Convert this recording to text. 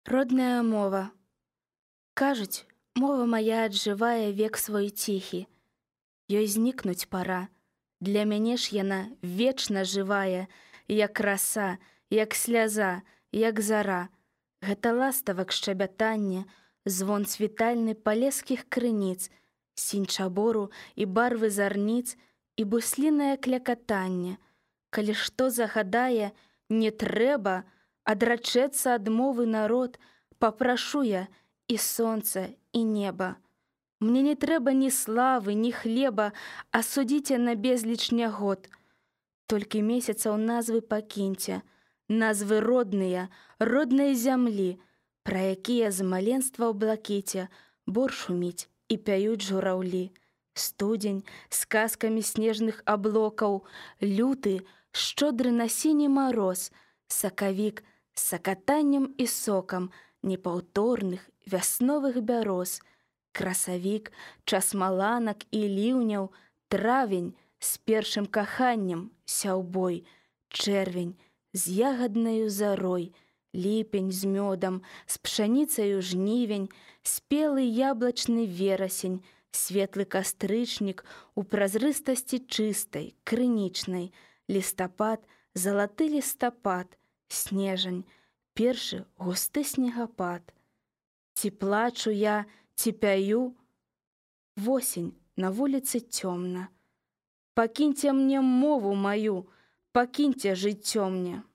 Родная мова. Кажуць, мова моя аджывае век свой ціхі. Ёй знікнуць пара. Для мяне ж яна вечна жывая, як раса, як сляза, як зара. Гэта ластавак шчабятанне, звон цвітальны палескіх крыніц, сінь чабору і барвы зарніц, і буслінае клякатанне. Калі што загадае, не трэба, адрачэцца ад мовы народ, папрашу я і сонца, і неба. Мне не трэба ні славы, ні хлеба, а судзіце на безліч нягод. Толькі месяцаў назвы пакіньце, назвы родныя, роднай зямлі, пра якія з маленства ў блакіце бор шуміць і пяюць жураўлі. Студзень з казкамі снежных аблокаў, люты, шчодры на сіні мароз, сакавік з сакатаннем і сокам непаўторных вясновых бяроз, красавік, час маланак і ліўняў, травень з першым каханнем, сяўбой, чэрвень з ягаднаю зарой, ліпень з мёдам, з пшаніцаю жнівень, спелы яблачны верасень, светлы кастрычнік у празрыстасці чыстай, крынічнай, лістапад, залаты лістапад, снежань, першы густы снегапад. Ці плачу я, ці пяю? Восень, на вуліцы цёмна. Пакіньце мне мову маю, пакіньце жыццё мне.